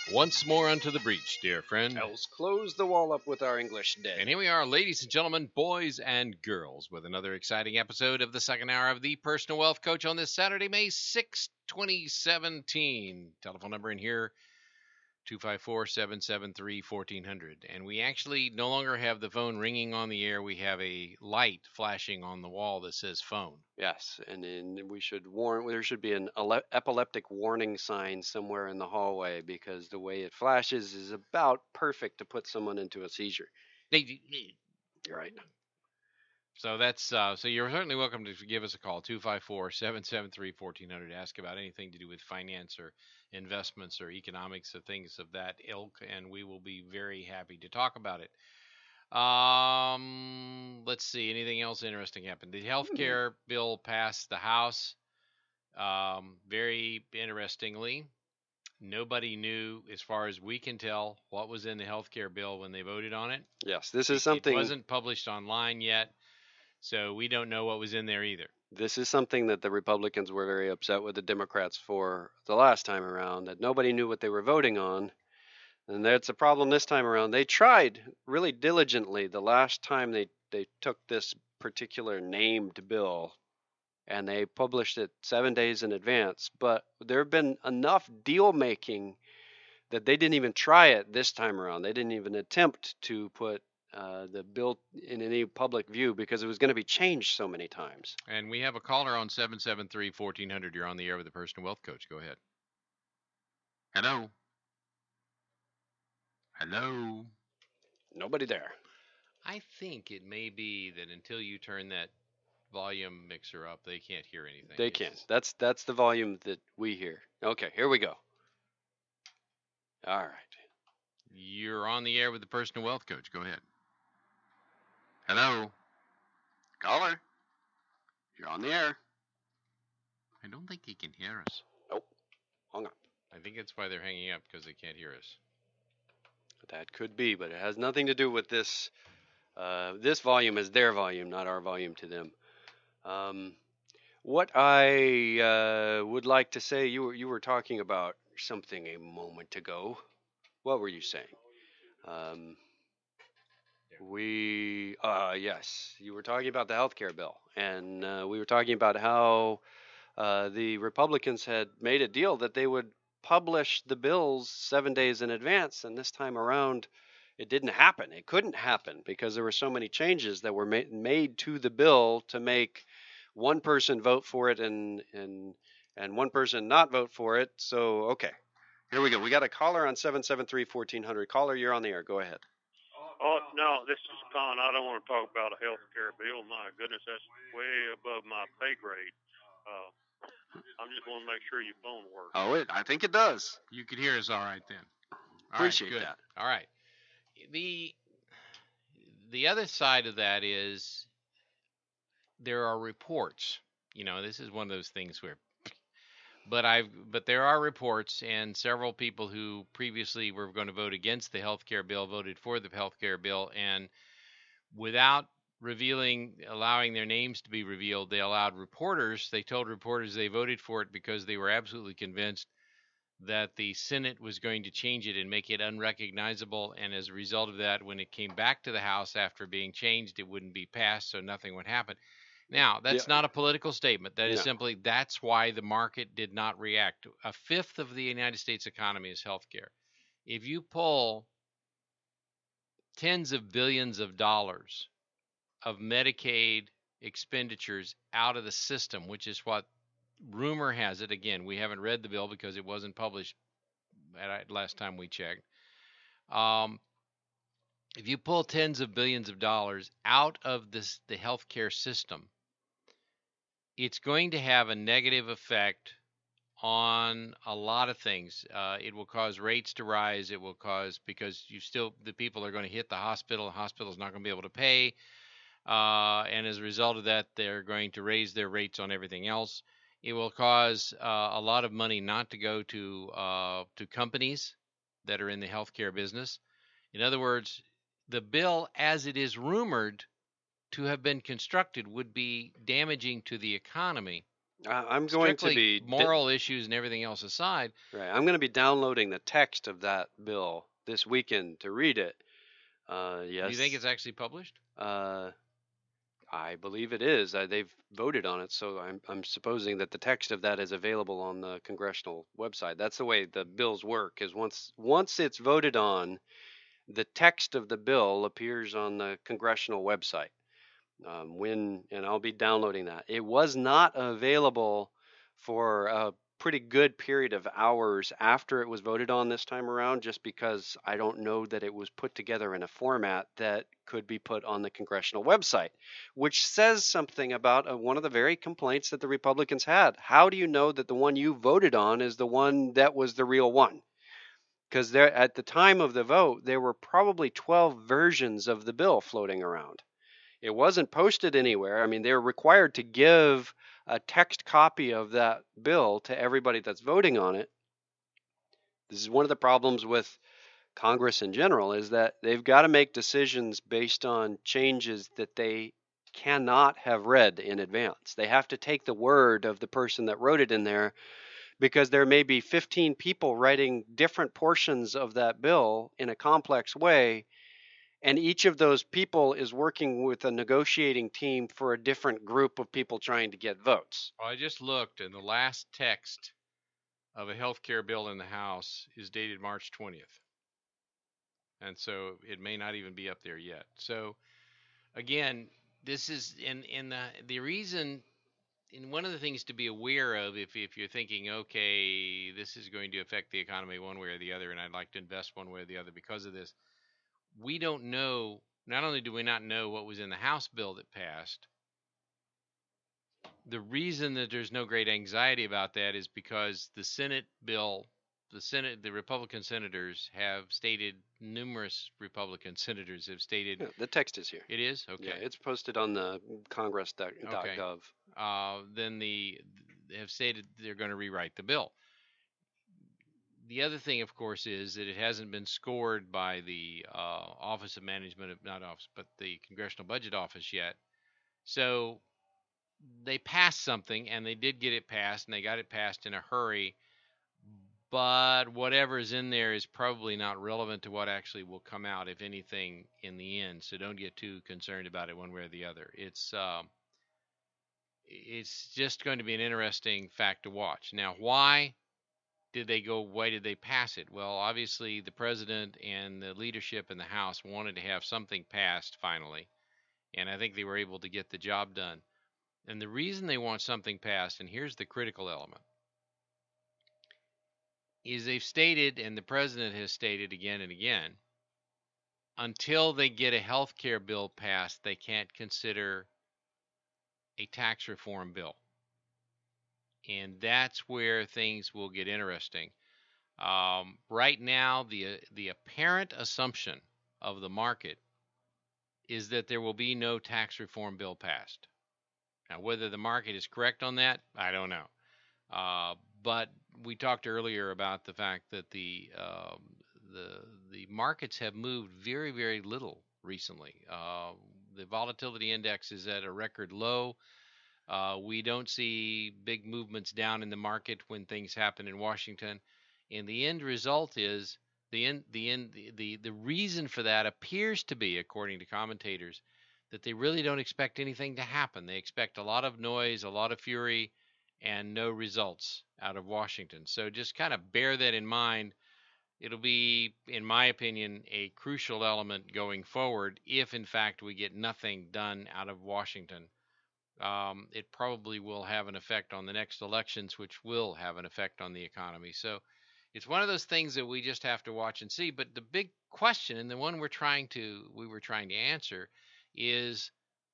Once more unto the breach, dear friend. Else close the wall up with our English dead. And here we are, ladies and gentlemen, boys and girls, with another exciting episode of the second hour of the Personal Wealth Coach on this Saturday, May 6, 2017. Telephone number in here, 254-773-1400. And we actually no longer have the phone ringing on the air. We have a light flashing on the wall that says phone. Yes, and then we should warn. There should be an epileptic warning sign somewhere in the hallway because the way it flashes is about perfect to put someone into a seizure. You're right. So that's so you're certainly welcome to give us a call, 254-773-1400. Ask about anything to do with finance or investments or economics or things of that ilk, and we will be very happy to talk about it. Let's see. Anything else interesting happened? The healthcare bill passed the House. Very interestingly, nobody knew, as far as we can tell, what was in the healthcare bill when they voted on it. Yes, this is something. It wasn't published online yet, so we don't know what was in there either. This is something that the Republicans were very upset with the Democrats for the last time around, that nobody knew what they were voting on. And that's a problem this time around. They tried really diligently the last time they took this particular named bill and they published it 7 days in advance. But there have been enough deal making that they didn't even try it this time around. They didn't even attempt to put the bill in any public view because it was going to be changed so many times. And we have a caller on 773-1400. You're on the air with the Personal Wealth Coach. Go ahead. Hello. Hello. Nobody there. I think it may be that until you turn that volume mixer up, they can't hear anything. They can. That's the volume that we hear. Okay, here we go. All right. You're on the air with the Personal Wealth Coach. Go ahead. Hello. Caller. You're on the air. I don't think he can hear us. Nope. Hung up. I think that's why they're hanging up, because they can't hear us. That could be, but it has nothing to do with this. This volume is their volume, not our volume to them. What I would like to say, you were talking about something a moment ago. What were you saying? Yes, you were talking about the healthcare bill, and we were talking about how the Republicans had made a deal that they would publish the bills 7 days in advance, and this time around it didn't happen. It couldn't happen because there were so many changes that were made to the bill to make one person vote for it and one person not vote for it. So, okay, here we go. We got a caller on 773-1400. Caller, you're on the air. Go ahead. Oh, no, this is Con. I don't want to talk about a health care bill. My goodness, that's way above my pay grade. I'm just going to make sure your phone works. Oh, I think it does. You could hear us all right then. Appreciate good. that. All right. The other side of that is there are reports. You know, this is one of those things where but there are reports, and several people who previously were going to vote against the healthcare bill voted for the healthcare bill, and without allowing their names to be revealed, they told reporters they voted for it because they were absolutely convinced that the Senate was going to change it and make it unrecognizable, and as a result of that, when it came back to the House after being changed, it wouldn't be passed, so nothing would happen. Now, that's not a political statement. That is simply, that's why the market did not react. A fifth of the United States economy is healthcare. If you pull tens of billions of dollars of Medicaid expenditures out of the system, which is what rumor has it. Again, we haven't read the bill because it wasn't published last time we checked. If you pull tens of billions of dollars out of the healthcare system, it's going to have a negative effect on a lot of things. It will cause rates to rise. It will cause, because the people are going to hit the hospital. The hospital's not going to be able to pay. And as a result of that, they're going to raise their rates on everything else. It will cause a lot of money not to go to companies that are in the healthcare business. In other words, the bill, as it is rumored to have been constructed, would be damaging to the economy I'm going to Strictly be moral issues and everything else aside. right. I'm going to be downloading the text of that bill this weekend to read it. Yes. Do you think it's actually published? I believe it is. They've voted on it, so I'm supposing that the text of that is available on the congressional website. That's the way the bills work. Is once it's voted on, the text of the bill appears on the congressional website. And I'll be downloading that. It was not available for a pretty good period of hours after it was voted on this time around, just because I don't know that it was put together in a format that could be put on the congressional website, which says something about one of the very complaints that the Republicans had. How do you know that the one you voted on is the one that was the real one? Because there, at the time of the vote, there were probably 12 versions of the bill floating around. It wasn't posted anywhere. I mean, they're required to give a text copy of that bill to everybody that's voting on it. This is one of the problems with Congress in general, is that they've got to make decisions based on changes that they cannot have read in advance. They have to take the word of the person that wrote it in there, because there may be 15 people writing different portions of that bill in a complex way, and each of those people is working with a negotiating team for a different group of people trying to get votes. Well, I just looked, and the last text of a health care bill in the House is dated March 20th. And so it may not even be up there yet. So again, this is in the reason, and one of the things to be aware of, if you're thinking, okay, this is going to affect the economy one way or the other, and I'd like to invest one way or the other because of this, we don't know. Not only do we not know what was in the House bill that passed, the reason that there's no great anxiety about that is because the Senate bill, the Republican senators have stated, numerous Republican senators have stated. Yeah, the text is here. It is? Okay. Yeah, it's posted on the congress.gov. Then have stated they're going to rewrite the bill. The other thing, of course, is that it hasn't been scored by the Office of Management, not Office, but the Congressional Budget Office yet. So they passed something, and they did get it passed, and they got it passed in a hurry. But whatever is in there is probably not relevant to what actually will come out, if anything, in the end. So don't get too concerned about it one way or the other. It's just going to be an interesting fact to watch. Now, why did they pass it? Well, obviously the president and the leadership in the House wanted to have something passed finally, and I think they were able to get the job done. And the reason they want something passed, and here's the critical element, is they've stated, and the president has stated again and again, until they get a health care bill passed, they can't consider a tax reform bill. And that's where things will get interesting. Right now, the apparent assumption of the market is that there will be no tax reform bill passed. Now, whether the market is correct on that, I don't know. But we talked earlier about the fact that the markets have moved very, very little recently. The volatility index is at a record low. We don't see big movements down in the market when things happen in Washington. And the end result is the reason for that appears to be, according to commentators, that they really don't expect anything to happen. They expect a lot of noise, a lot of fury, and no results out of Washington. So just kind of bear that in mind. It'll be, in my opinion, a crucial element going forward if, in fact, we get nothing done out of Washington. It probably will have an effect on the next elections, which will have an effect on the economy. So it's one of those things that we just have to watch and see. But the big question, and the one we were trying to answer, is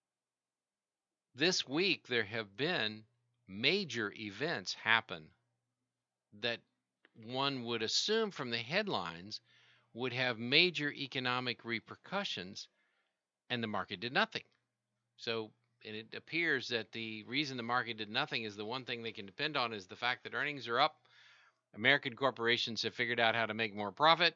this week there have been major events happen that one would assume from the headlines would have major economic repercussions, and the market did nothing. So, and it appears that the reason the market did nothing is the one thing they can depend on is the fact that earnings are up. American corporations have figured out how to make more profit,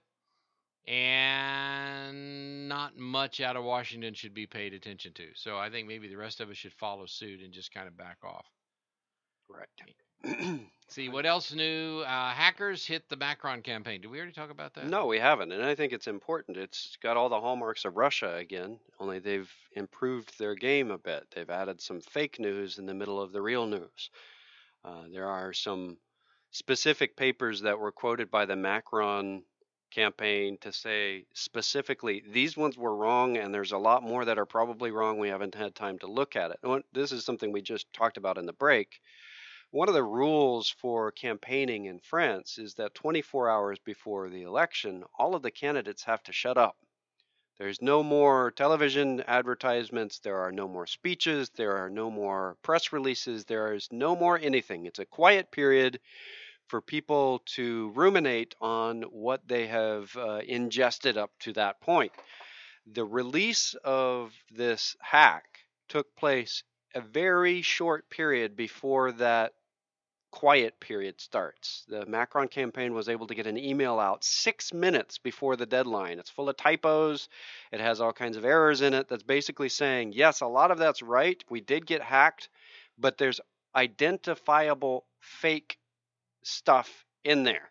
and not much out of Washington should be paid attention to. So I think maybe the rest of us should follow suit and just kind of back off. Right. See, what else new? Hackers hit the Macron campaign. Did we already talk about that? No, we haven't, and I think it's important. It's got all the hallmarks of Russia again, only they've improved their game a bit. They've added some fake news in the middle of the real news. There are some specific papers that were quoted by the Macron campaign to say specifically these ones were wrong, and there's a lot more that are probably wrong. We haven't had time to look at it. This is something we just talked about in the break. One of the rules for campaigning in France is that 24 hours before the election, all of the candidates have to shut up. There's no more television advertisements. There are no more speeches. There are no more press releases. There is no more anything. It's a quiet period for people to ruminate on what they have ingested up to that point. The release of this hack took place a very short period before that quiet period starts. The Macron campaign was able to get an email out 6 minutes before the deadline. It's full of typos. It has all kinds of errors in it that's basically saying, yes, a lot of that's right. We did get hacked, but there's identifiable fake stuff in there.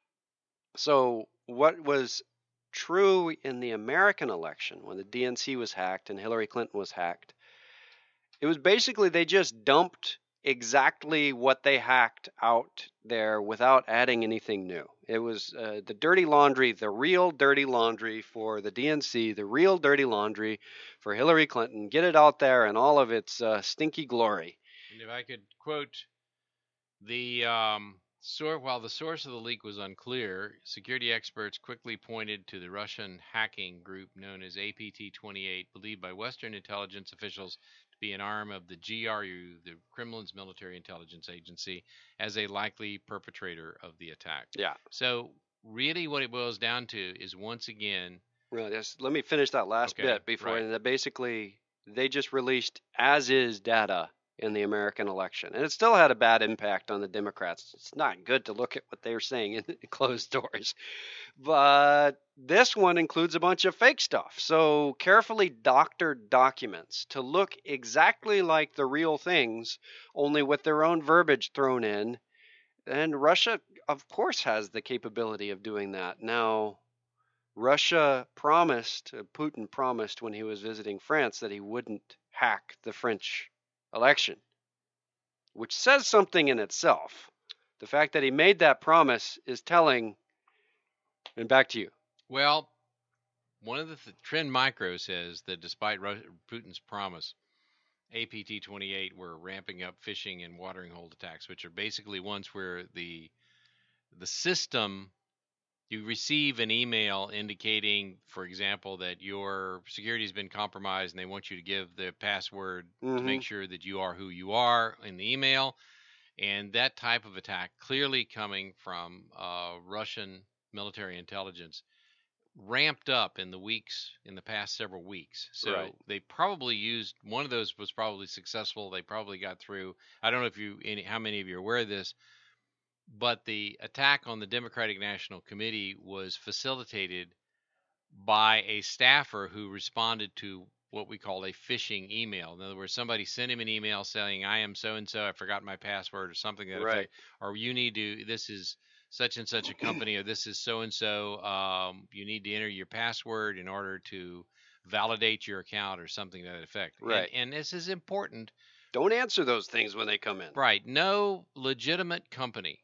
So what was true in the American election when the DNC was hacked and Hillary Clinton was hacked, it was basically they just dumped exactly what they hacked out there without adding anything new. It was the dirty laundry, the real dirty laundry for the DNC, the real dirty laundry for Hillary Clinton. Get it out there in all of its stinky glory. And if I could quote the while the source of the leak was unclear, security experts quickly pointed to the Russian hacking group known as APT-28, believed by Western intelligence officials be an arm of the GRU, the Kremlin's military intelligence agency, as a likely perpetrator of the attack. Yeah. So really what it boils down to is, once again... Well, let me finish that last bit before... Right. That basically, they just released as-is data in the American election. And it still had a bad impact on the Democrats. It's not good to look at what they're saying in closed doors. But this one includes a bunch of fake stuff. So carefully doctored documents to look exactly like the real things, only with their own verbiage thrown in. And Russia, of course, has the capability of doing that. Now, Putin promised when he was visiting France that he wouldn't hack the French election, which says something in itself. The fact that he made that promise is telling. And back to you. Well, one of the Trend Micro says that despite Putin's promise, APT-28 were ramping up phishing and watering hole attacks, which are basically ones where the system, you receive an email indicating, for example, that your security has been compromised and they want you to give the password to make sure that you are who you are in the email. And that type of attack, clearly coming from Russian military intelligence, ramped up in the past several weeks. So they probably used, one of those was probably successful. They probably got through. I don't know how many of you are aware of this, but the attack on the Democratic National Committee was facilitated by a staffer who responded to what we call a phishing email. In other words, somebody sent him an email saying, I am so-and-so, I forgot my password, or something that effect, or you need to, this is such and such a company, or this is so-and-so, you need to enter your password in order to validate your account, or something to that effect. Right. And this is important. Don't answer those things when they come in. Right. No legitimate company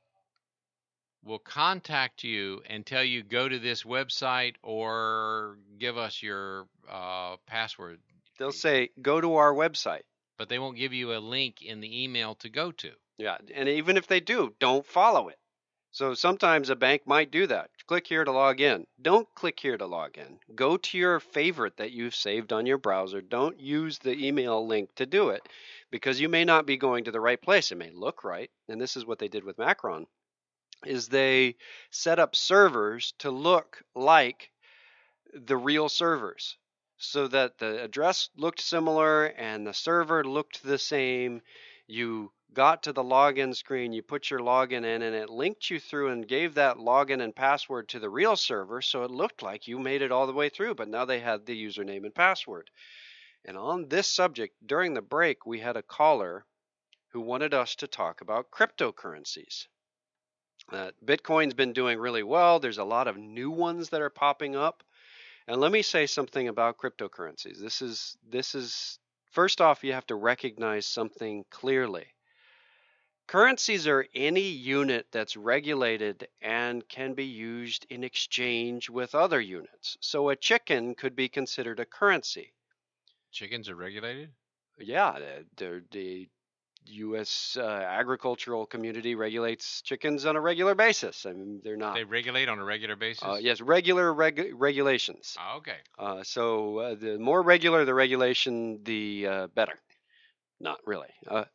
will contact you and tell you, go to this website or give us your password. They'll say, go to our website. But they won't give you a link in the email to go to. Yeah, and even if they do, don't follow it. So sometimes a bank might do that. Click here to log in. Don't click here to log in. Go to your favorite that you've saved on your browser. Don't use the email link to do it, because you may not be going to the right place. It may look right, and this is what they did with Macron, is they set up servers to look like the real servers, so that the address looked similar and the server looked the same. You got to the login screen, you put your login in, and it linked you through and gave that login and password to the real server, so it looked like you made it all the way through, but now they had the username and password. And on this subject, during the break, we had a caller who wanted us to talk about cryptocurrencies. Bitcoin's been doing really well. There's a lot of new ones that are popping up. And let me say something about cryptocurrencies. This is first off, you have to recognize something clearly. Currencies are any unit that's regulated and can be used in exchange with other units. So a chicken could be considered a currency. Chickens are regulated? Yeah, the U.S. Agricultural community regulates chickens on a regular basis. I mean, they're not. They regulate on a regular basis? Yes, regular regulations. Oh, okay. So the more regular the regulation, the better. Not really.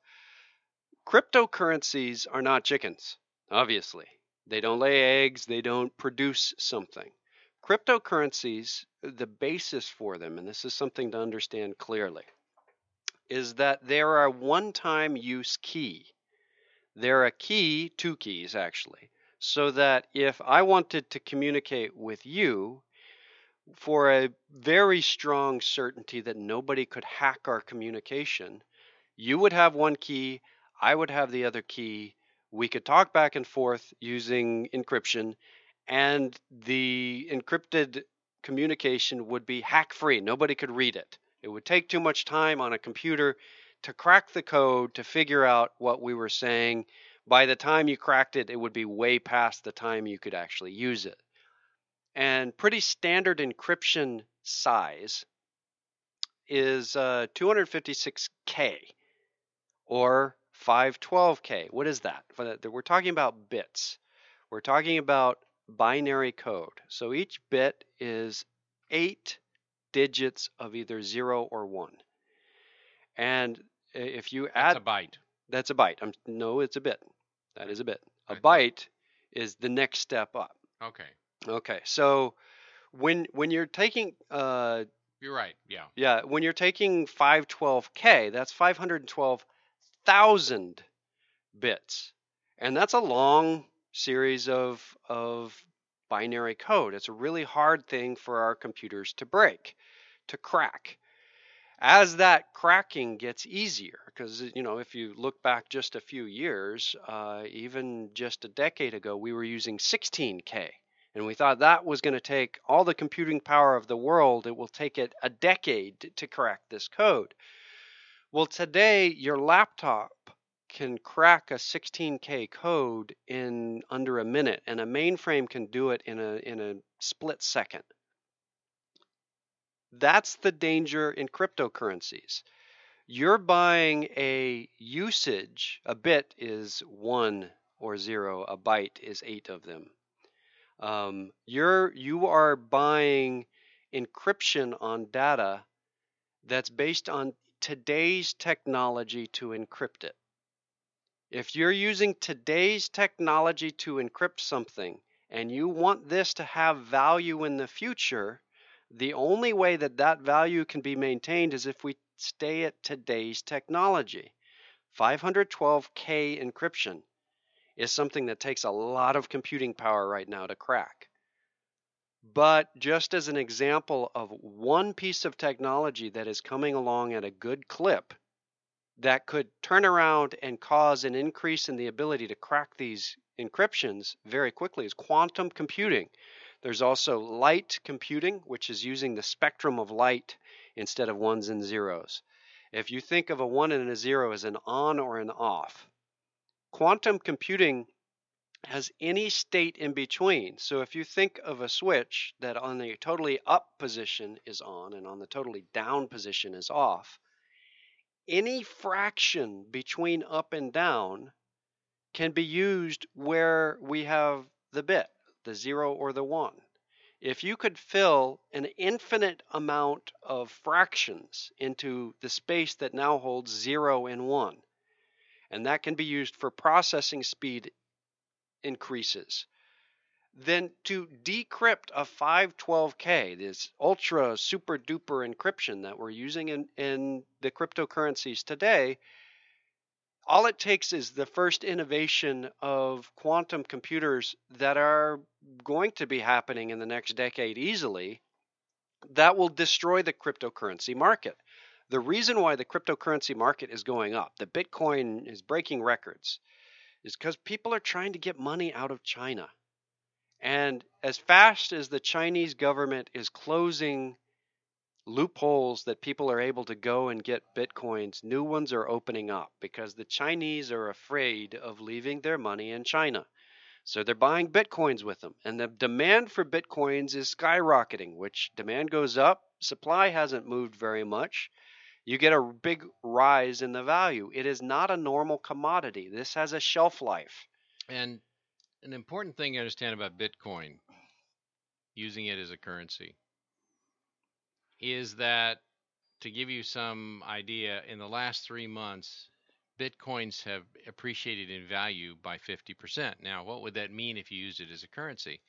Cryptocurrencies are not chickens, obviously. They don't lay eggs. They don't produce something. Cryptocurrencies, the basis for them, and this is something to understand clearly, is that they're a one-time use key. They're a key, two keys actually, so that if I wanted to communicate with you for a very strong certainty that nobody could hack our communication, you would have one key, I would have the other key. We could talk back and forth using encryption, and the encrypted communication would be hack-free. Nobody could read it. It would take too much time on a computer to crack the code to figure out what we were saying. By the time you cracked it, it would be way past the time you could actually use it. And pretty standard encryption size is 256K or 512K. What is that? We're talking about bits. We're talking about binary code. So each bit is 8 digits of either 0 or 1. And if you add... That's a byte. That's a byte. No, it's a bit. That is a bit. A Okay. byte is the next step up. Okay. Okay, so when you're taking... You're right, yeah. Yeah, when you're taking 512K, that's 512,000 bits. And that's a long series of binary code. It's a really hard thing for our computers to break, to crack. As that cracking gets easier, because, you know, if you look back just a few years, even just a decade ago, we were using 16K. And we thought that was going to take all the computing power of the world. It will take it a decade to crack this code. Well, today, your laptop can crack a 16K code in under a minute, and a mainframe can do it in a split second. That's the danger in cryptocurrencies. You're buying a usage. A bit is 1 or 0. A byte is 8 of them. You are buying encryption on data that's based on today's technology to encrypt it. If you're using today's technology to encrypt something and you want this to have value in the future, the only way that that value can be maintained is if we stay at today's technology. 512K encryption is something that takes a lot of computing power right now to crack. But just as an example of one piece of technology that is coming along at a good clip that could turn around and cause an increase in the ability to crack these encryptions very quickly is quantum computing. There's also light computing, which is using the spectrum of light instead of ones and zeros. If you think of a 1 and a 0 as an on or an off, quantum computing has any state in between. So if you think of a switch that on the totally up position is on and on the totally down position is off, any fraction between up and down can be used where we have the bit, the 0 or the 1. If you could fill an infinite amount of fractions into the space that now holds 0 and 1, and that can be used for processing speed increases, then to decrypt a 512K, this ultra super duper encryption that we're using in the cryptocurrencies today, all it takes is the first innovation of quantum computers that are going to be happening in the next decade easily that will destroy the cryptocurrency market. The reason why the cryptocurrency market is going up, the Bitcoin is breaking records, is because people are trying to get money out of China. And as fast as the Chinese government is closing loopholes that people are able to go and get Bitcoins, new ones are opening up because the Chinese are afraid of leaving their money in China. So they're buying Bitcoins with them. And the demand for Bitcoins is skyrocketing, which demand goes up. Supply hasn't moved very much. You get a big rise in the value. It is not a normal commodity. This has a shelf life. And an important thing to understand about Bitcoin, using it as a currency, is that, to give you some idea, in the last 3 months, Bitcoins have appreciated in value by 50%. Now, what would that mean if you used it as a currency?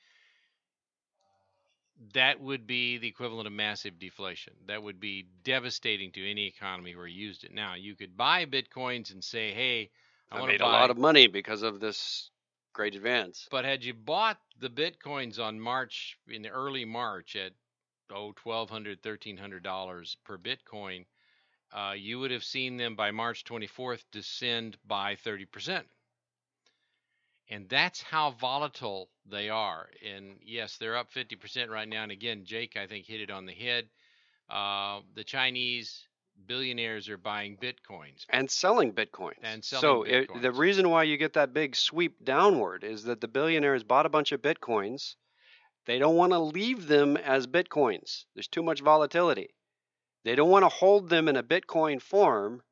That would be the equivalent of massive deflation. That would be devastating to any economy where you used it. Now, you could buy Bitcoins and say, hey, I made a lot of money because of this great advance. But had you bought the Bitcoins in early March at $1,200, $1,300 per Bitcoin, you would have seen them by March 24th descend by 30%. And that's how volatile they are. And yes, they're up 50% right now. And again, Jake, I think, hit it on the head. The Chinese billionaires are buying Bitcoins. And selling Bitcoins. The reason why you get that big sweep downward is that the billionaires bought a bunch of Bitcoins. They don't want to leave them as Bitcoins. There's too much volatility. They don't want to hold them in a Bitcoin form.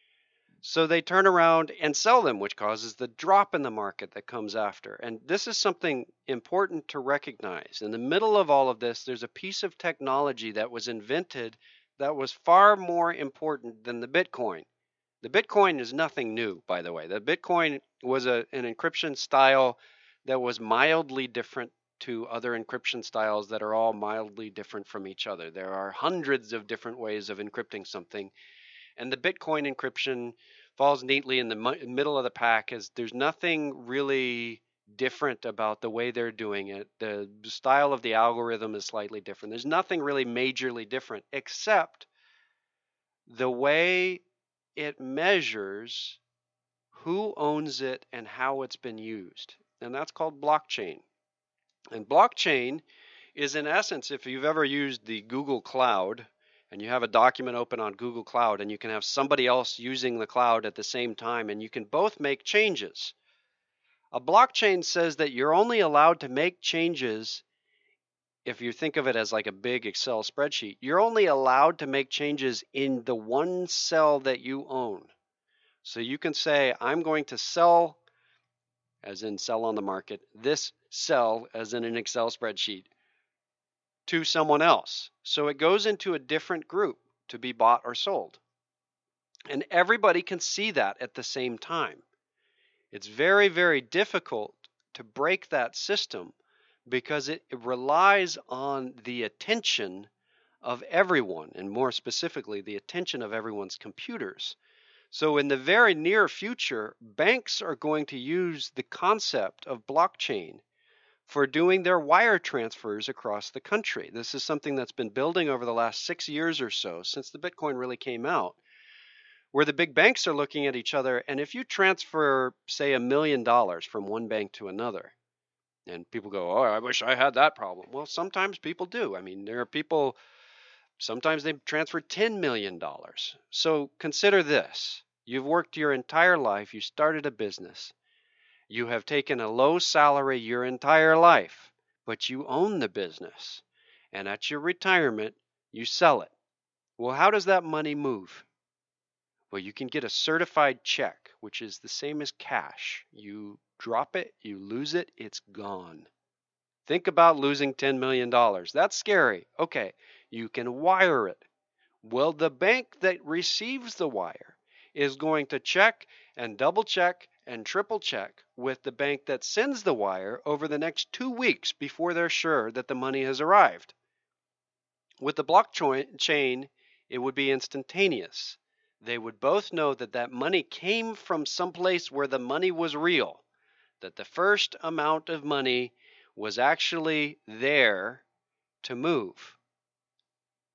So they turn around and sell them, which causes the drop in the market that comes after. And this is something important to recognize. In the middle of all of this, there's a piece of technology that was invented that was far more important than the Bitcoin. The Bitcoin is nothing new, by the way. The Bitcoin was an encryption style that was mildly different to other encryption styles that are all mildly different from each other. There are hundreds of different ways of encrypting something. And the Bitcoin encryption falls neatly in the middle of the pack, as there's nothing really different about the way they're doing it. The style of the algorithm is slightly different. There's nothing really majorly different except the way it measures who owns it and how it's been used. And that's called blockchain. And blockchain is, in essence, if you've ever used the Google Cloud, and you have a document open on Google Cloud, and you can have somebody else using the cloud at the same time, and you can both make changes. A blockchain says that you're only allowed to make changes, if you think of it as like a big Excel spreadsheet, you're only allowed to make changes in the one cell that you own. So you can say, I'm going to sell, as in sell on the market, this cell, as in an Excel spreadsheet, to someone else. So it goes into a different group to be bought or sold. And everybody can see that at the same time. It's very, very difficult to break that system because it relies on the attention of everyone, and more specifically, the attention of everyone's computers. So in the very near future, banks are going to use the concept of blockchain for doing their wire transfers across the country. This is something that's been building over the last 6 years or so, since the Bitcoin really came out, where the big banks are looking at each other. And if you transfer, say, $1 million from one bank to another, and people go, oh, I wish I had that problem. Well, sometimes people do. I mean, there are people, sometimes they transfer $10 million. So consider this. You've worked your entire life. You started a business. You have taken a low salary your entire life, but you own the business. And at your retirement, you sell it. Well, how does that money move? Well, you can get a certified check, which is the same as cash. You drop it, you lose it, it's gone. Think about losing $10 million. That's scary. Okay, you can wire it. Well, the bank that receives the wire is going to check and double check and triple check with the bank that sends the wire over the next 2 weeks before they're sure that the money has arrived. With the blockchain, it would be instantaneous. They would both know that that money came from someplace where the money was real, that the first amount of money was actually there to move.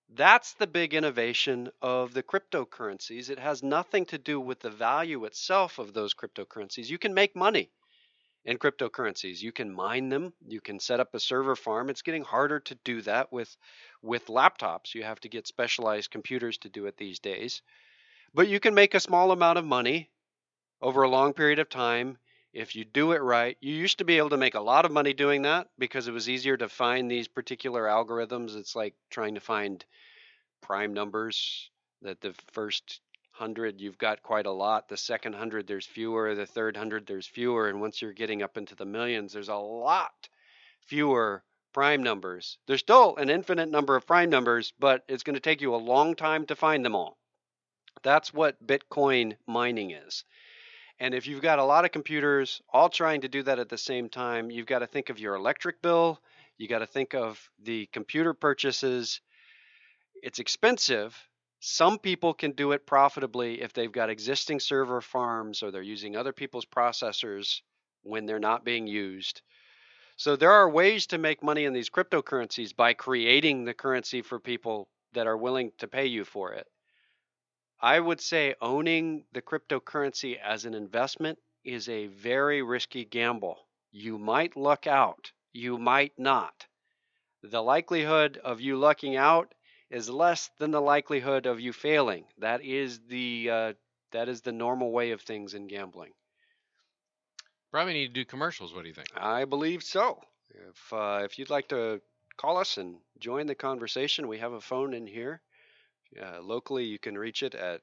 That's the big innovation of the cryptocurrencies. It has nothing to do with the value itself of those cryptocurrencies. You can make money in cryptocurrencies. You can mine them. You can set up a server farm. It's getting harder to do that with laptops. You have to get specialized computers to do it these days. But you can make a small amount of money over a long period of time if you do it right. You used to be able to make a lot of money doing that because it was easier to find these particular algorithms. It's like trying to find prime numbers, that the first 100 you've got quite a lot, the second 100 there's fewer, the third 100 there's fewer, and once you're getting up into the millions there's a lot fewer prime numbers. There's still an infinite number of prime numbers, but it's going to take you a long time to find them all. That's what Bitcoin mining is. And if you've got a lot of computers all trying to do that at the same time, you've got to think of your electric bill, you got to think of the computer purchases. It's expensive. Some people can do it profitably if they've got existing server farms or they're using other people's processors when they're not being used. So there are ways to make money in these cryptocurrencies by creating the currency for people that are willing to pay you for it. I would say owning the cryptocurrency as an investment is a very risky gamble. You might luck out. You might not. The likelihood of you lucking out is less than the likelihood of you failing. That is the normal way of things in gambling. Probably need to do commercials. What do you think? I believe so. If you'd like to call us and join the conversation, we have a phone in here. Locally, you can reach it at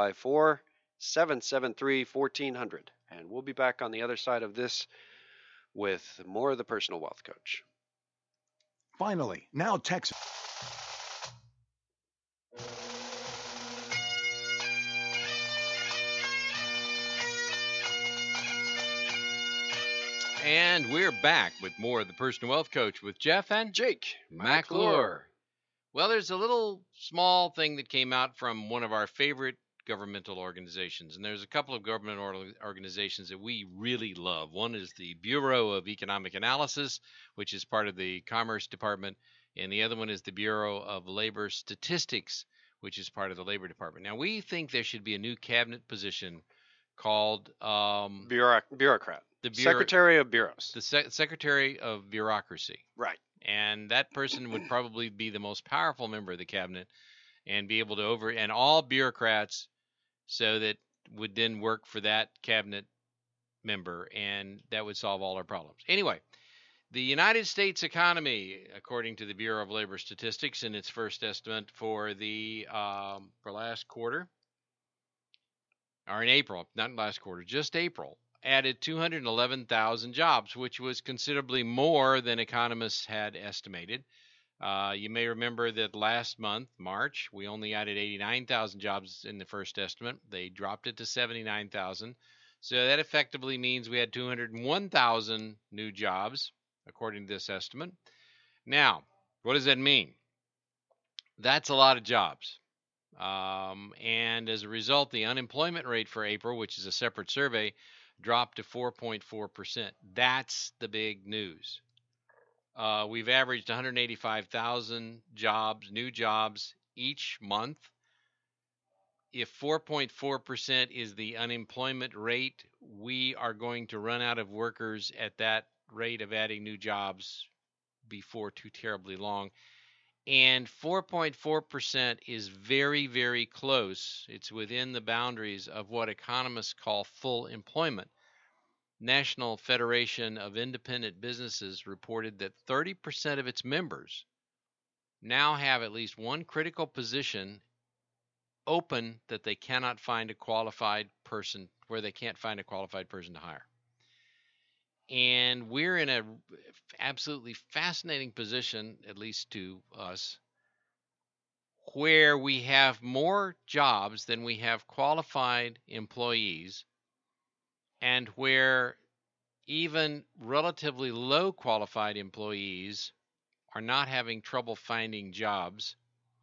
254-773-1400. And we'll be back on the other side of this with more of the Personal Wealth Coach. Finally, now Texas. And we're back with more of the Personal Wealth Coach with Jeff and Jake McClure. Well, there's a little small thing that came out from one of our favorite governmental organizations, and there's a couple of government organizations that we really love. One is the Bureau of Economic Analysis, which is part of the Commerce Department, and the other one is the Bureau of Labor Statistics, which is part of the Labor Department. Now, we think there should be a new cabinet position called bureaucrat. Secretary of Bureaus. The Secretary of Bureaucracy. Right. And that person would probably be the most powerful member of the cabinet and be able to and all bureaucrats, so that would then work for that cabinet member, and that would solve all our problems. Anyway, the United States economy, according to the Bureau of Labor Statistics, in its first estimate for the for last quarter, or in April, not last quarter, just April, added 211,000 jobs, which was considerably more than economists had estimated. You may remember that last month, March, we only added 89,000 jobs in the first estimate. They dropped it to 79,000. So that effectively means we had 201,000 new jobs, according to this estimate. Now, what does that mean? That's a lot of jobs. And as a result, the unemployment rate for April, which is a separate survey, dropped to 4.4%. That's the big news. We've averaged 185,000 jobs, new jobs each month. If 4.4% is the unemployment rate, we are going to run out of workers at that rate of adding new jobs before too terribly long. And 4.4% is very, very close. It's within the boundaries of what economists call full employment. National Federation of Independent Businesses reported that 30% of its members now have at least one critical position open that they cannot find a qualified person, where they can't find a qualified person to hire. And we're in a absolutely fascinating position, at least to us, where we have more jobs than we have qualified employees, and where even relatively low qualified employees are not having trouble finding jobs.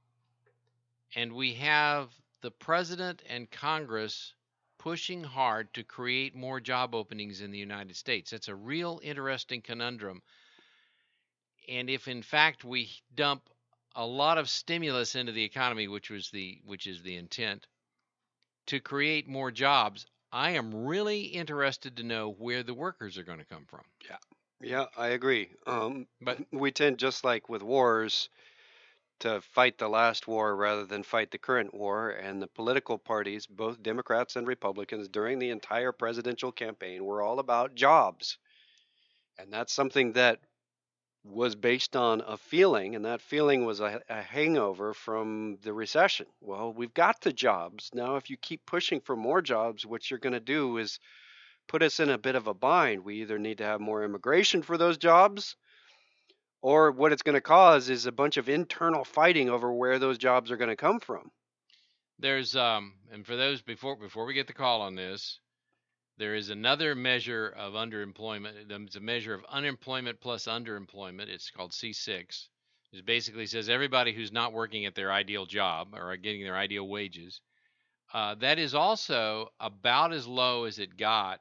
And we have the president and Congress pushing hard to create more job openings in the United States. It's a real interesting conundrum. And if in fact we dump a lot of stimulus into the economy, which is the intent, to create more jobs. I am really interested to know where the workers are going to come from. Yeah, I agree. But We tend, just like with wars, to fight the last war rather than fight the current war. And the political parties, both Democrats and Republicans, during the entire presidential campaign, were all about jobs. And that's something that was based on a feeling, and that feeling was a hangover from the recession. Well, we've got the jobs. Now, if you keep pushing for more jobs, what you're going to do is put us in a bit of a bind. We either need to have more immigration for those jobs, or what it's going to cause is a bunch of internal fighting over where those jobs are going to come from. there's and for those before we get the call on this, there is another measure of underemployment. It's a measure of unemployment plus underemployment. It's called C6. It basically says everybody who's not working at their ideal job or getting their ideal wages. That is also about as low as it got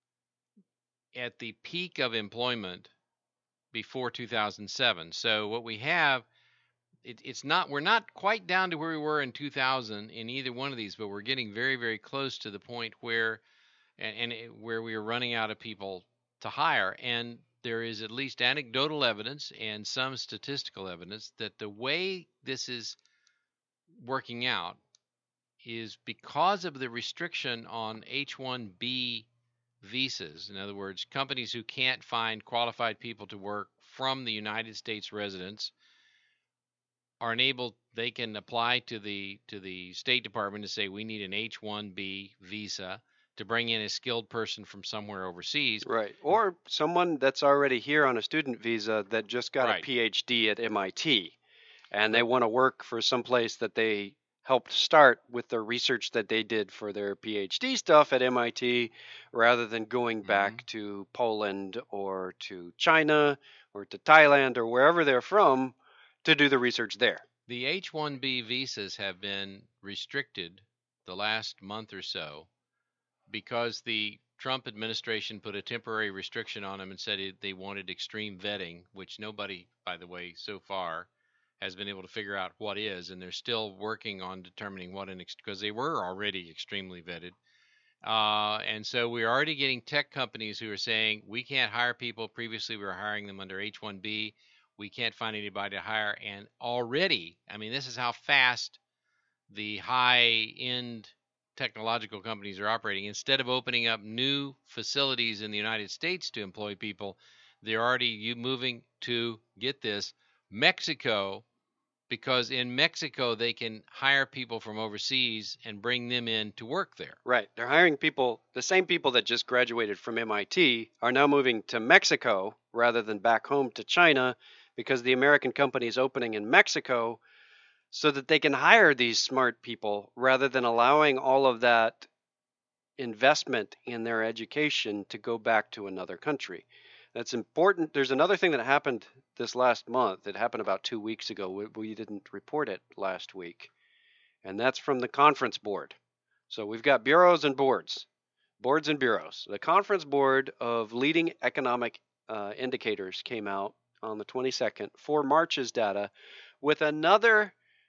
at the peak of employment before 2007. So what we have, we're not quite down to where we were in 2000 in either one of these, but we're getting very, very close to the point where where we are running out of people to hire. And there is at least anecdotal evidence and some statistical evidence that the way this is working out is because of the restriction on H-1B visas. In other words, companies who can't find qualified people to work from the United States residents are enabled, they can apply to the State Department to say we need an H-1B visa to bring in a skilled person from somewhere overseas. Right. Or someone that's already here on a student visa that just got Right. a PhD at MIT, and they want to work for some place that they helped start with the research that they did for their PhD stuff at MIT, rather than going back to Poland or to China or to Thailand or wherever they're from to do the research there. The H-1B visas have been restricted the last month or so because the Trump administration put a temporary restriction on them and said they wanted extreme vetting, which nobody, by the way, so far has been able to figure out what is, and they're still working on determining what because they were already extremely vetted. And so we're already getting tech companies who are saying we can't hire people. Previously, we were hiring them under H-1B. We can't find anybody to hire. And already, I mean, this is how fast the high-end technological companies are operating. Instead of opening up new facilities in the United States to employ people, they're already moving to, get this, Mexico, because in Mexico they can hire people from overseas and bring them in to work there. Right. They're hiring people, the same people that just graduated from MIT are now moving to Mexico rather than back home to China, because the American company is opening in Mexico so that they can hire these smart people rather than allowing all of that investment in their education to go back to another country. That's important. There's another thing that happened this last month. It happened about 2 weeks ago. We didn't report it last week. And that's from the Conference Board. So we've got bureaus and boards and bureaus. The Conference Board of Leading Economic Indicators came out on the 22nd for March's data with another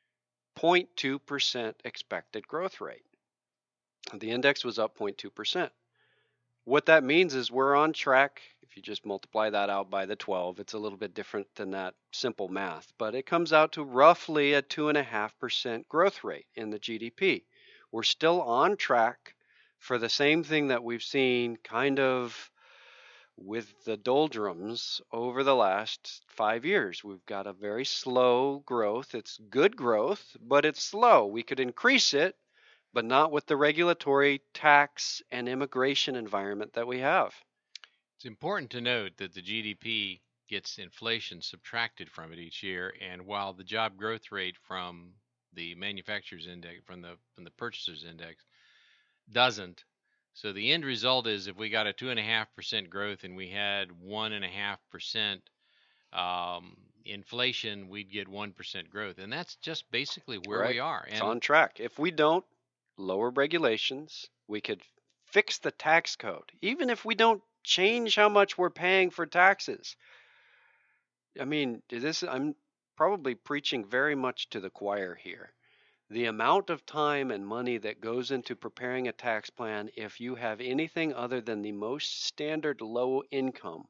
0.2% expected growth rate. The index was up 0.2%. What that means is we're on track. If you just multiply that out by the 12, it's a little bit different than that simple math, but it comes out to roughly a 2.5% growth rate in the GDP. We're still on track for the same thing that we've seen kind of with the doldrums over the last 5 years. We've got a very slow growth. It's good growth, but it's slow. We could increase it, but not with the regulatory, tax, and immigration environment that we have. It's important to note that the GDP gets inflation subtracted from it each year, and while the job growth rate from the manufacturers index, from the purchasers index, doesn't. So the end result is if we got a 2.5% growth and we had 1.5% inflation, we'd get 1% growth, and that's just basically where we are. It's on track. If we don't lower regulations, we could fix the tax code. Even if we don't change how much we're paying for taxes. I mean, probably preaching very much to the choir here. The amount of time and money that goes into preparing a tax plan, if you have anything other than the most standard low income,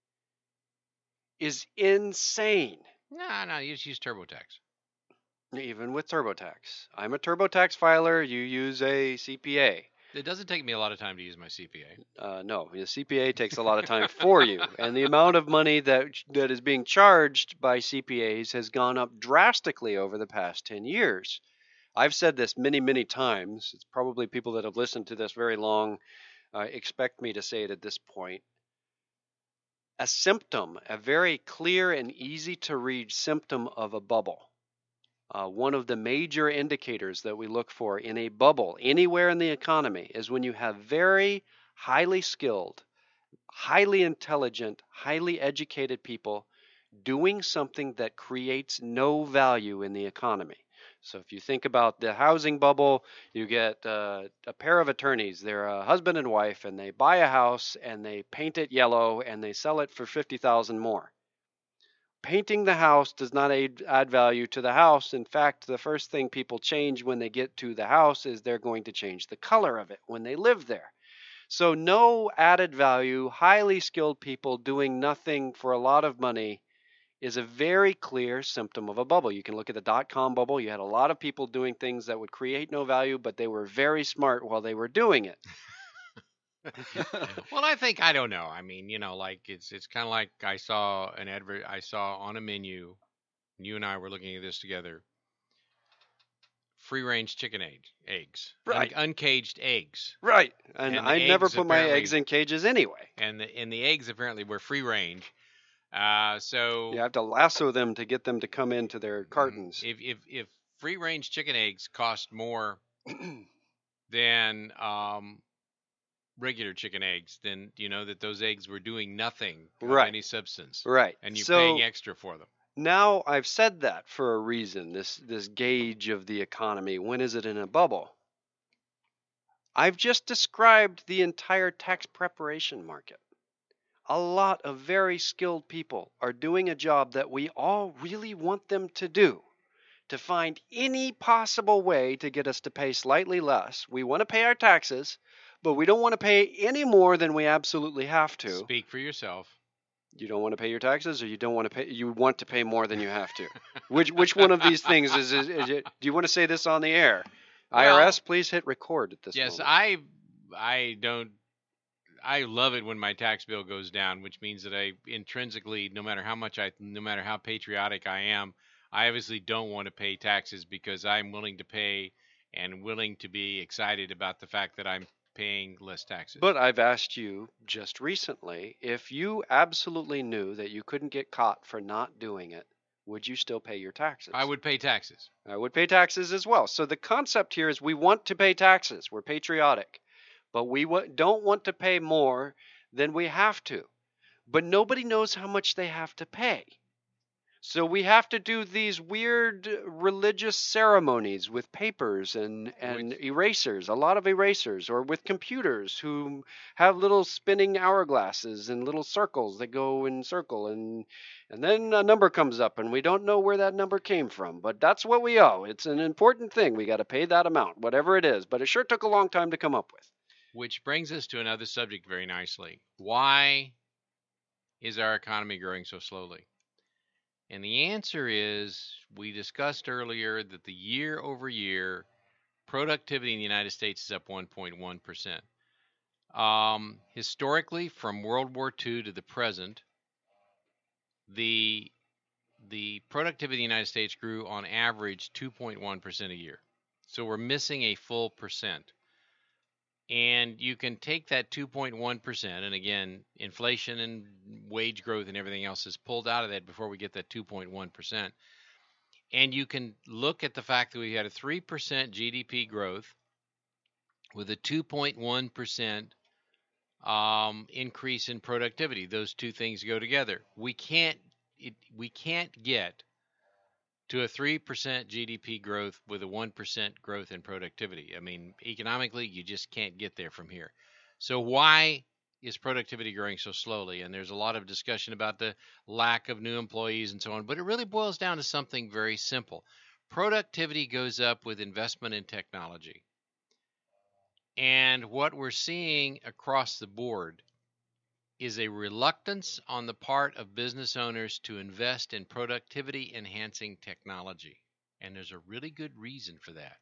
is insane. No, you just use TurboTax. Even with TurboTax. I'm a TurboTax filer. You use a CPA. It doesn't take me a lot of time to use my CPA. No, the CPA takes a lot of time for you, and the amount of money that is being charged by CPAs has gone up drastically over the past 10 years. I've said this many, many times. It's probably people that have listened to this very long expect me to say it at this point. A symptom, a very clear and easy to read symptom of a bubble. One of the major indicators that we look for in a bubble anywhere in the economy is when you have very highly skilled, highly intelligent, highly educated people doing something that creates no value in the economy. So if you think about the housing bubble, you get a pair of attorneys. They're a husband and wife, and they buy a house and they paint it yellow and they sell it for $50,000 more. Painting the house does not add value to the house. In fact, the first thing people change when they get to the house is they're going to change the color of it when they live there. So no added value, highly skilled people doing nothing for a lot of money is a very clear symptom of a bubble. You can look at the dot-com bubble. You had a lot of people doing things that would create no value, but they were very smart while they were doing it. Well, I don't know. I mean, like it's kind of like I saw an advert I saw on a menu. You and I were looking at this together. Free-range chicken eggs, right? Uncaged eggs, right? And I never put my eggs in cages anyway. And the eggs apparently were free-range. So you have to lasso them to get them to come into their cartons. If free-range chicken eggs cost more than regular chicken eggs, then you know that those eggs were doing nothing of any substance. Right. And you're paying extra for them. Now I've said that for a reason, this gauge of the economy. When is it in a bubble? I've just described the entire tax preparation market. A lot of very skilled people are doing a job that we all really want them to do, to find any possible way to get us to pay slightly less. We want to pay our taxes, but we don't want to pay any more than we absolutely have to. Speak for yourself. You don't want to pay your taxes, or you don't want to pay? You want to pay more than you have to. Which one of these things is it? Do you want to say this on the air? Well, IRS, please hit record at this moment. Yes, I don't. I love it when my tax bill goes down, which means that I intrinsically, no matter how patriotic I am, I obviously don't want to pay taxes because I'm willing to pay and willing to be excited about the fact that I'm paying less taxes. But I've asked you just recently, if you absolutely knew that you couldn't get caught for not doing it, would you still pay your taxes? I would pay taxes. I would pay taxes as well. So the concept here is we want to pay taxes. We're patriotic. But we don't want to pay more than we have to. But nobody knows how much they have to pay. So we have to do these weird religious ceremonies with papers and erasers, a lot of erasers, or with computers who have little spinning hourglasses and little circles that go in circle. And then a number comes up and we don't know where that number came from. But that's what we owe. It's an important thing. We got to pay that amount, whatever it is. But it sure took a long time to come up with. Which brings us to another subject very nicely. Why is our economy growing so slowly? And the answer is, we discussed earlier that the year over year productivity in the United States is up 1.1%. Historically, from World War II to the present, the productivity in the United States grew on average 2.1% a year. So we're missing a full percent. And you can take that 2.1%, and again, inflation and wage growth and everything else is pulled out of that before we get that 2.1%. And you can look at the fact that we had a 3% GDP growth with a 2.1% increase in productivity. Those two things go together. We can't get to a 3% GDP growth with a 1% growth in productivity. I mean, economically, you just can't get there from here. So why is productivity growing so slowly? And there's a lot of discussion about the lack of new employees and so on, but it really boils down to something very simple. Productivity goes up with investment in technology. And what we're seeing across the board is a reluctance on the part of business owners to invest in productivity enhancing technology. And there's a really good reason for that.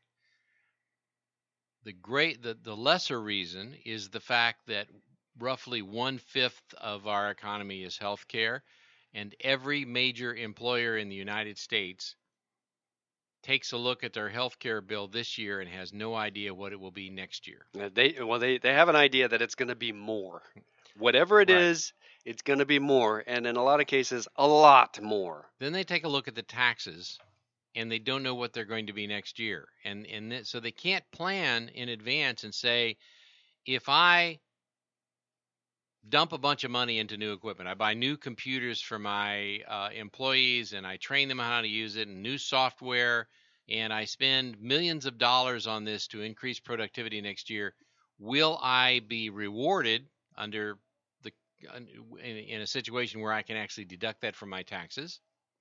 The lesser reason is the fact that roughly 1/5 of our economy is healthcare, and every major employer in the United States takes a look at their healthcare bill this year and has no idea what it will be next year. They have an idea that it's going to be more. Whatever it Right. is, it's going to be more, and in a lot of cases, a lot more. Then they take a look at the taxes, and they don't know what they're going to be next year. So they can't plan in advance and say, if I dump a bunch of money into new equipment, I buy new computers for my employees, and I train them on how to use it, and new software, and I spend millions of dollars on this to increase productivity next year, will I be rewarded under in a situation where I can actually deduct that from my taxes?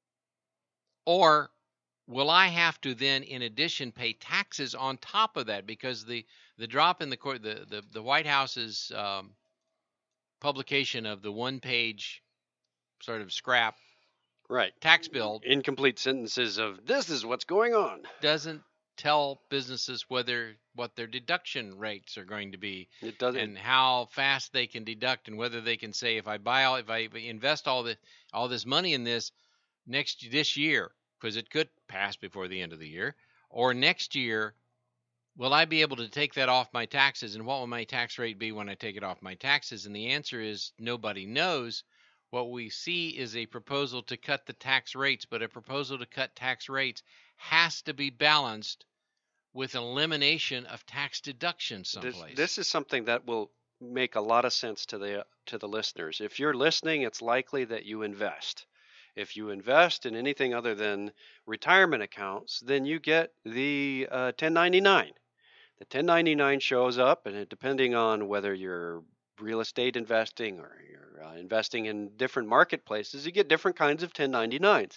Or will I have to then, in addition, pay taxes on top of that? Because the drop in the White House's publication of the one-page sort of scrap Right. tax bill Incomplete sentences of this is what's going on. doesn't tell businesses what their deduction rates are going to be, It doesn't. and how fast they can deduct, and whether they can say, if I invest all this money in this this year, because it could pass before the end of the year, or next year, will I be able to take that off my taxes, and what will my tax rate be when I take it off my taxes? And the answer is nobody knows. What we see is a proposal to cut the tax rates, but a proposal to cut tax rates has to be balanced with an elimination of tax deductions someplace. This is something that will make a lot of sense to the listeners. If you're listening, it's likely that you invest. If you invest in anything other than retirement accounts, then you get the 1099. The 1099 shows up, and depending on whether you're real estate investing or you're investing in different marketplaces, you get different kinds of 1099s.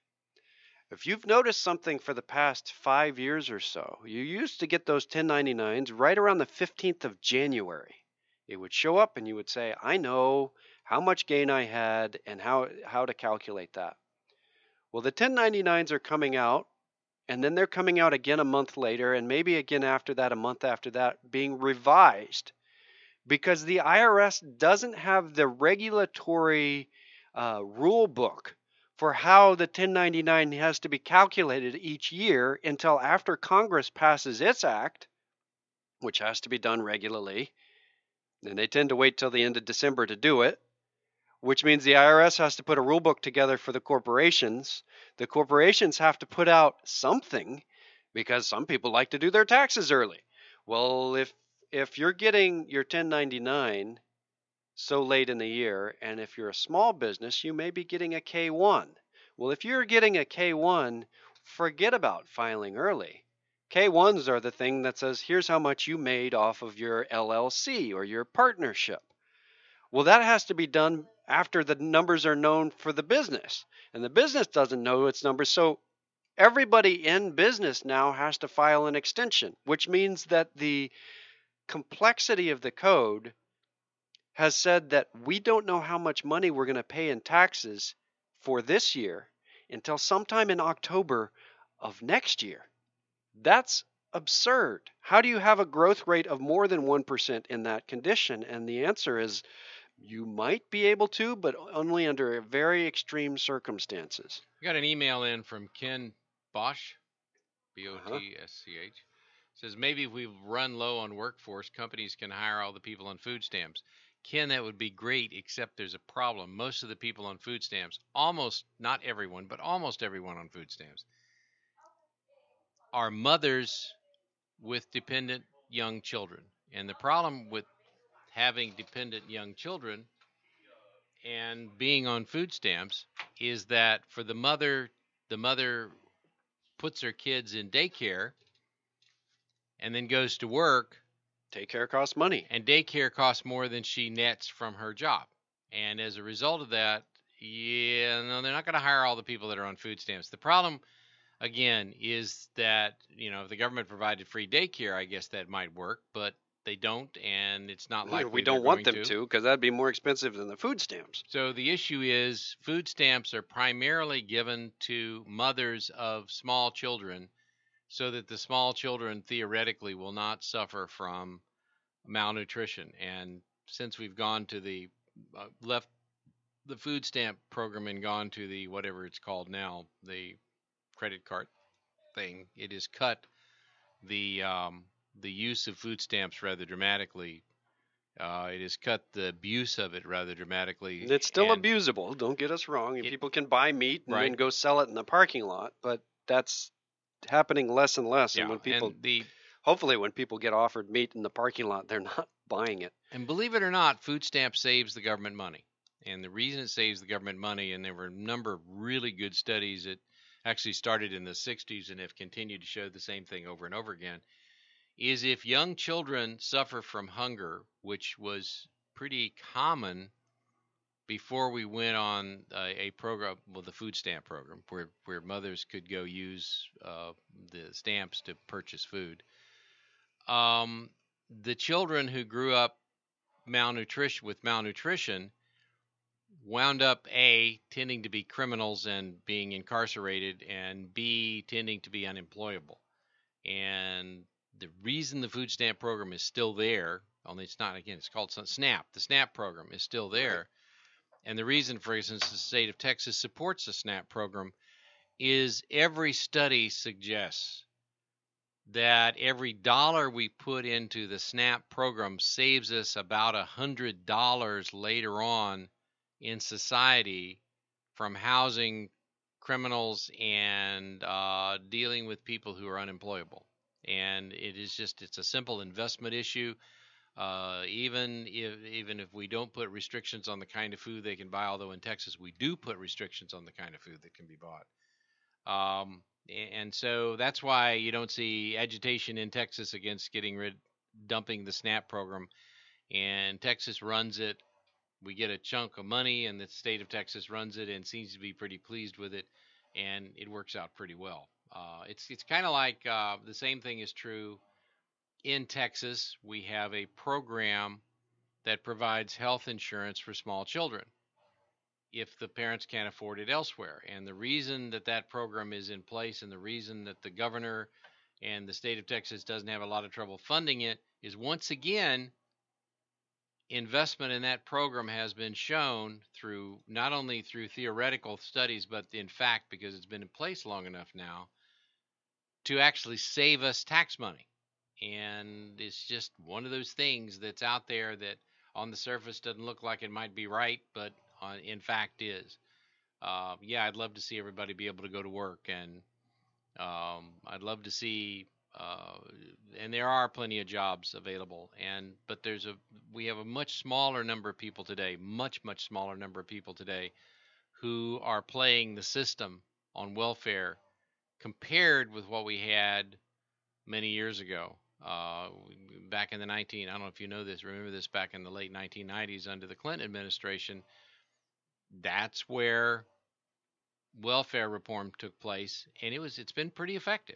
If you've noticed something for the past 5 years or so, you used to get those 1099s right around the 15th of January. It would show up and you would say, I know how much gain I had and how to calculate that. Well, the 1099s are coming out, and then they're coming out again a month later, and maybe again after that, a month after that, being revised because the IRS doesn't have the regulatory rule book for how the 1099 has to be calculated each year until after Congress passes its act, which has to be done regularly. And they tend to wait till the end of December to do it, which means the IRS has to put a rule book together for the corporations. The corporations have to put out something because some people like to do their taxes early. Well, if you're getting your 1099 so late in the year, and if you're a small business, you may be getting a K-1. Well, if you're getting a K-1, forget about filing early. K-1s are the thing that says, here's how much you made off of your LLC or your partnership. Well, that has to be done after the numbers are known for the business, and the business doesn't know its numbers. So everybody in business now has to file an extension, which means that the complexity of the code has said that we don't know how much money we're going to pay in taxes for this year until sometime in October of next year. That's absurd. How do you have a growth rate of more than 1% in that condition? And the answer is you might be able to, but only under very extreme circumstances. We got an email in from Ken Bosch, B-O-T-S-C-H. Says, maybe if we run low on workforce, companies can hire all the people on food stamps. Ken, that would be great, except there's a problem. Most of the people on food stamps, almost, not everyone, but almost everyone on food stamps, are mothers with dependent young children. And the problem with having dependent young children and being on food stamps is that for the mother puts her kids in daycare and then goes to work Daycare costs money. And daycare costs more than she nets from her job. And as a result of that, yeah, no, they're not going to hire all the people that are on food stamps. The problem, again, is that, if the government provided free daycare, I guess that might work, but they don't, and it's not likely We they're don't want going them to, because that'd be more expensive than the food stamps. So the issue is food stamps are primarily given to mothers of small children so that the small children theoretically will not suffer from malnutrition. And since we've gone to left the food stamp program and gone to the whatever it's called now, the credit card thing, it has cut the use of food stamps rather dramatically. It has cut the abuse of it rather dramatically. It's still abusable. Don't get us wrong. And people can buy meat and then go sell it in the parking lot, but that's happening less and less. Yeah, and when people, hopefully, when people get offered meat in the parking lot, they're not buying it. And believe it or not, food stamps saves the government money. And the reason it saves the government money, and there were a number of really good studies that actually started in the 60s and have continued to show the same thing over and over again, is if young children suffer from hunger, which was pretty common before we went on a program, the food stamp program, where mothers could go use the stamps to purchase food. The children who grew up with malnutrition wound up A, tending to be criminals and being incarcerated, and B, tending to be unemployable. And the reason the food stamp program is still there, only it's not, again, it's called SNAP. The SNAP program is still there. Right. And the reason, for instance, the state of Texas supports the SNAP program is every study suggests that every dollar we put into the SNAP program saves us about $100 later on in society from housing criminals and dealing with people who are unemployable. And it's a simple investment issue. Even if we don't put restrictions on the kind of food they can buy, although in Texas we do put restrictions on the kind of food that can be bought. And so that's why you don't see agitation in Texas against dumping the SNAP program. And Texas runs it. We get a chunk of money, and the state of Texas runs it and seems to be pretty pleased with it, and it works out pretty well. It's kind of like the same thing is true in Texas. We have a program that provides health insurance for small children if the parents can't afford it elsewhere. And the reason that program is in place and the reason that the governor and the state of Texas doesn't have a lot of trouble funding it is, once again, investment in that program has been shown not only through theoretical studies, but in fact, because it's been in place long enough now, to actually save us tax money. And it's just one of those things that's out there that on the surface doesn't look like it might be right, but in fact is. I'd love to see everybody be able to go to work, and I'd love to see, and there are plenty of jobs available, but we have a much smaller number of people today, much smaller number of people today, who are playing the system on welfare compared with what we had many years ago. Back in the I don't know if you know this, remember this, back in the late 1990s under the Clinton administration, that's where welfare reform took place, and it's been pretty effective.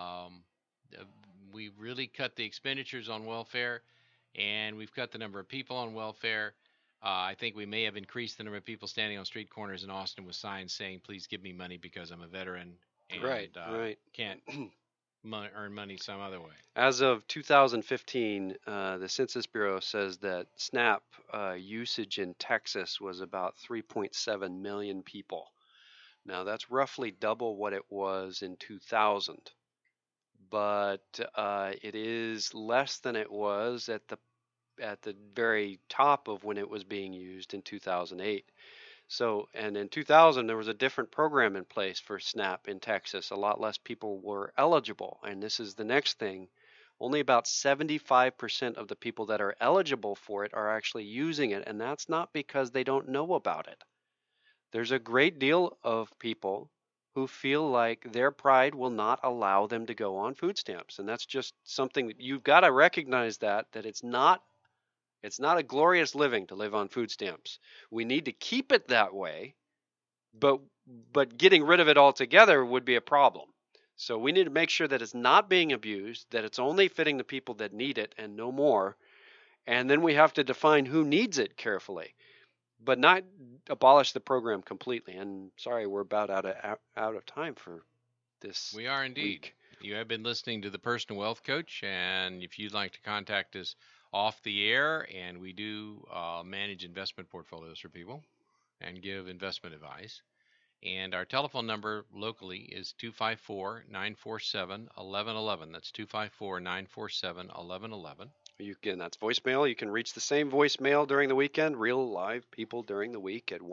We really cut the expenditures on welfare, and we've cut the number of people on welfare. I think we may have increased the number of people standing on street corners in Austin with signs saying, "Please give me money because I'm a veteran and can't earn money some other way." As of 2015, the Census Bureau says that SNAP usage in Texas was about 3.7 million people. Now, that's roughly double what it was in 2000, but it is less than it was at the very top of when it was being used in 2008. So, and in 2000, there was a different program in place for SNAP in Texas. A lot less people were eligible. And this is the next thing. Only about 75% of the people that are eligible for it are actually using it. And that's not because they don't know about it. There's a great deal of people who feel like their pride will not allow them to go on food stamps. And that's just something that you've got to recognize, that it's not a glorious living to live on food stamps. We need to keep it that way, but getting rid of it altogether would be a problem. So we need to make sure that it's not being abused, that it's only fitting the people that need it and no more. And then we have to define who needs it carefully, but not abolish the program completely. And sorry, we're about out of time for this. We are indeed. Week. You have been listening to the Personal Wealth Coach, and if you'd like to contact us off the air, and we do manage investment portfolios for people and give investment advice. And our telephone number locally is 254-947-1111. That's 254-947-1111. That's voicemail. You can reach the same voicemail during the weekend, real live people during the week, at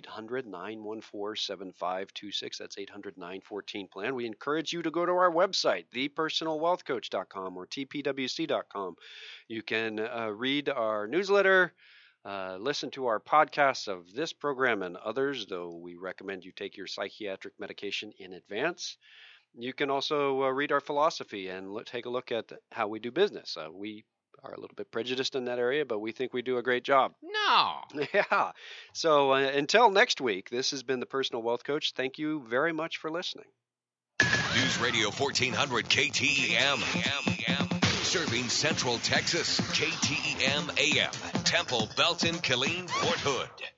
1-800-914-7526. That's 800-914-PLAN. We encourage you to go to our website, thepersonalwealthcoach.com or tpwc.com. You can read our newsletter, listen to our podcasts of this program and others, though we recommend you take your psychiatric medication in advance. You can also read our philosophy and take a look at how we do business. We are a little bit prejudiced in that area, but we think we do a great job. No. Yeah. So until next week, this has been the Personal Wealth Coach. Thank you very much for listening. News Radio 1400 KTEM. Serving Central Texas. KTEM AM. Temple, Belton, Killeen, Fort Hood.